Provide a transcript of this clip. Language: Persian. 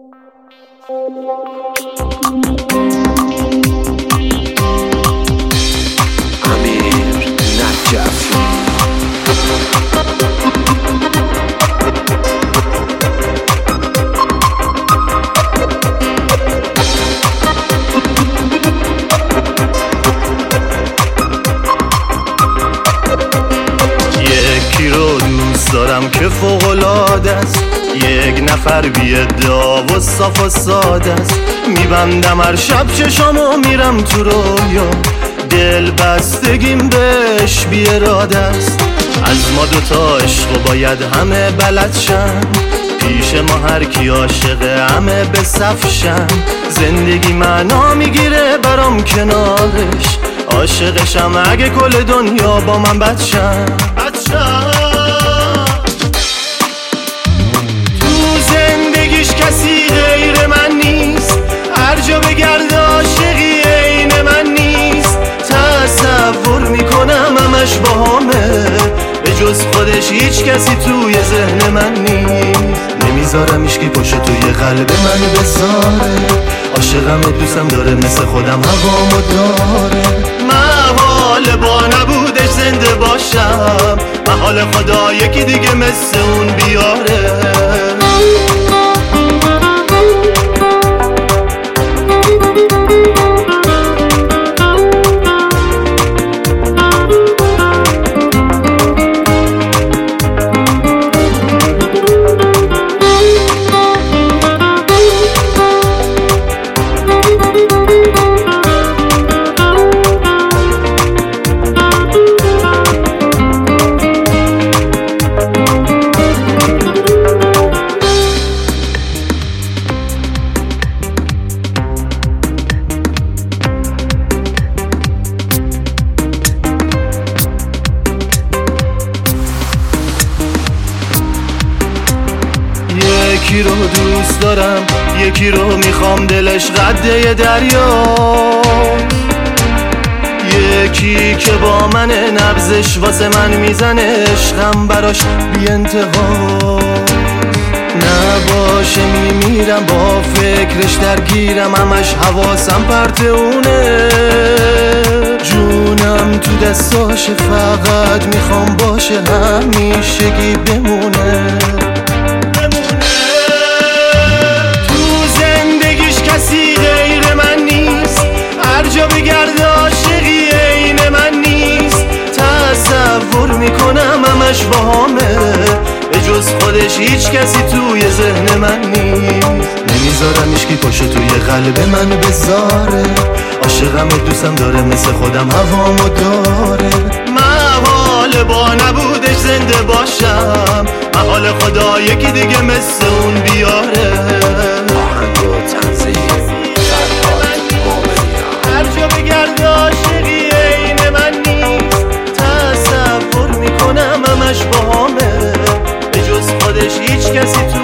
یکی رو دوست دارم که فوق‌العاده است، یک نفر بی ادعا و صاف و ساده است. میبندم هر شب چشامو میرم تو رویا، دل بستگیم بهش بی اراده است. از ما دوتا عشق باید همه بلد شن، پیش ما هر کی عاشقه همه به صف شن. زندگی معنا میگیره برام کنارش، عاشقشم اگه کل دنیا با من بد شن. تو زندگیش کسی غیر من نیست، هر جا بگرد عاشقی عین من نیست. تصور میکنم همش باهامه، به جز خودش هیچ کسی توی ذهن من نیست. نمیذارم هیچکی پشت توی قلب من بذاره، عاشقم دوستم داره مثل خودم هوامو داره. محاله با نبودش زنده باشم، محاله خدا یکی دیگه مثل اون بیاره. یکی رو دوست دارم، یکی رو میخوام دلش قده دریا، یکی که با من نبضش واسه من میزنه، عشقم براش بی انتها. نباشه میمیرم با فکرش درگیرم، همش حواسم پرت اونه. جونم تو دستاشه، فقط میخوام باشه همیشگی بمونه. کسی غیر من نیست، هر جا بگرد عاشقی عین من نیست. تصور میکنم همش باهامه، به جز خودش هیچ کسی توی ذهن من نیست. نمیذارم هیچکی پشت توی قلب من بذاره، عاشقم دوستم داره مثل خودم هوامو داره. محاله با نبودش زنده باشم، محاله خدا یکی دیگه مثل اون بیاره. هر جا بگرد عاشقی عین من نیست، تصور میکنم همش باهامه، به جز خودش هیچ کسی تو